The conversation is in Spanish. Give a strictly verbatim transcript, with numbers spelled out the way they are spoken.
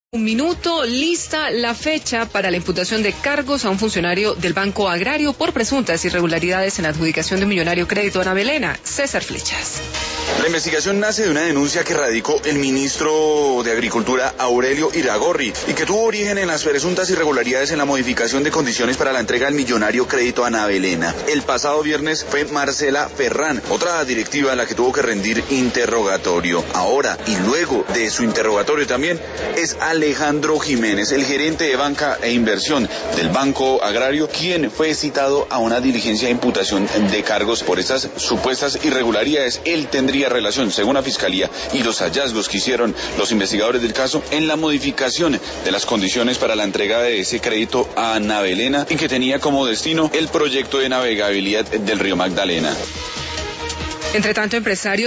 Un minuto, lista la fecha para la imputación de cargos a un funcionario del Banco Agrario por presuntas irregularidades en la adjudicación de un millonario crédito a Ana Belena. César Flechas. La investigación nace de una denuncia que radicó el ministro de Agricultura Aurelio Iragorri y que tuvo origen en las presuntas irregularidades en la modificación de condiciones para la entrega del millonario crédito a Ana Belena. El pasado viernes fue Marcela Ferrán, otra directiva a la que tuvo que rendir interrogatorio. Ahora, y luego de su interrogatorio también, es Alejandro Jiménez, el gerente de banca e inversión del Banco Agrario, quien fue citado a una diligencia de imputación de cargos por estas supuestas irregularidades. Él tendría relación, según la Fiscalía y los hallazgos que hicieron los investigadores del caso, en la modificación de las condiciones para la entrega de ese crédito a Ana Belena y que tenía como destino el proyecto de navegabilidad del río Magdalena. Entre tanto, empresarios